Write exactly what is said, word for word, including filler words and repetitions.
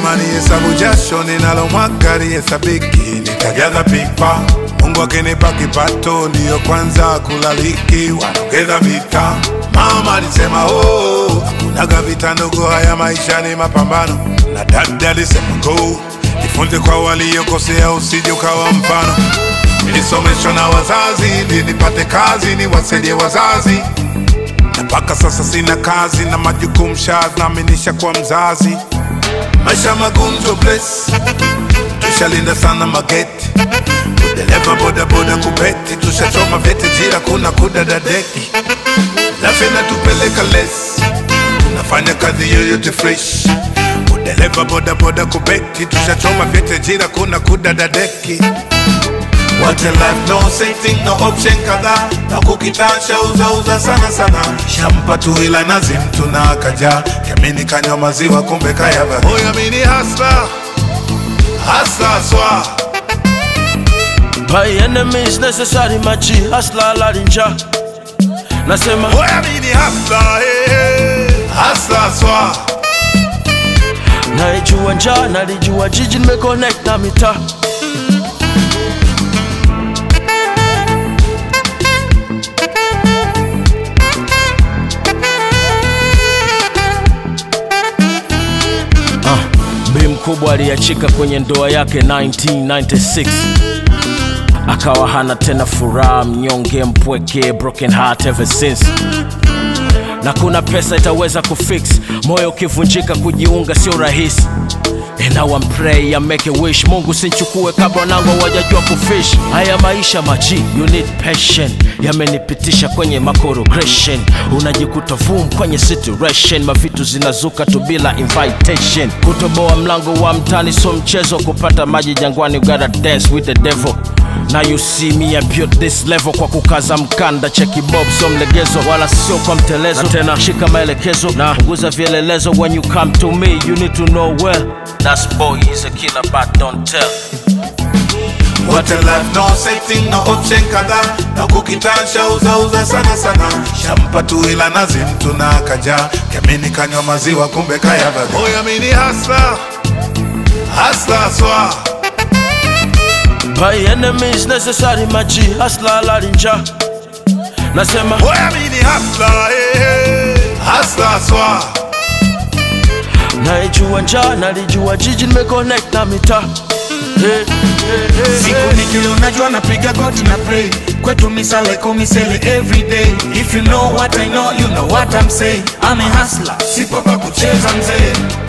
Alisema ni hesabu jasho ninalomwaga lihesabiki, nitajaza pipa. Mungu akinipa kipato ndiyo kwanza kulaliki, wanaongeza vita. Mama alisema oh, hakunaga vita ndogo, haya maisha ni mapambano. Na dada alisema go, jifunze kwa waliokosea usije ukawa mfano. Nilisomeshwa na wazazi ili nipate kazi niwasaidie wazazi, na mpaka sasa sina kazi na majukumu shazi, naaminisha kwa mzazi. Maisha magumu to bless, tushalinda sana mageti. Udeleva boda boda kupeti, tushachoma vete jira kuna kudadadeki. Lafi na tupeleka less, tunafanya kazi yoyote fresh. Udeleva boda boda kupeti, tushachoma vete jira kuna kudadadeki. What a life, no setting, no option kadha. Na kukitasha uza uza sana sana. Shampa tu ila nazi mtu na akaja, yamini kanywa maziwa kumbe kaya bari. Oya mini hasla, hasla swa. By enemies necessary machi, hasla larinja. Nasema oya mini hasla, eh, hasla swa. Naijua nja, nalijua jiji nimeconnect na mita. Bi mkubwa aliachika kwenye ndoa yake nineteen ninety-six. Akawa hana tena furaha, mnyonge, mpweke, broken heart ever since. Na kuna pesa itaweza kufix moyo ukivunjika, kujiunga sio rahisi. And now I'm pray, I make a wish, Mungu sinchukue kabla nangu wajajua kufish. Haya maisha maji, you need passion. Yamenipitisha kwenye makorogression, unajikuta vum kwenye situation. Mavitu zinazuka tu bila invitation. Kutoboa mlango wa mtani so mchezo, kupata maji jangwani, you gotta dance with the devil. Now you see me, I built this level kwa kukaza mkanda. Cheki bob so mlegezo, wala sio kwa mtelezo. Na tena shika maelekezo na punguza vielelezo. When you come to me, you need to know well, that's boy is a killer but don't tell. What a life, no setting, no option kadha. Na kukitasha uza uza sana sana. Shampa tu ila nazi mtu na akaja, yamini kanywa maziwa kumbe kaya bari. Oya mini hasla, hasla swa. By enemies necessary machi, hasla larinja. Nasema oya mini hasla, eh, hasla swa. Naijua nja, nalijua jiji nimeconnect na mita. Hey, hey, hey, siku nikilo najua napiga goti na pray. Kwetu misale kumisele everyday. If you know what I know, you know what I'm saying. I'm a hustler, sipo pa kucheza mzee.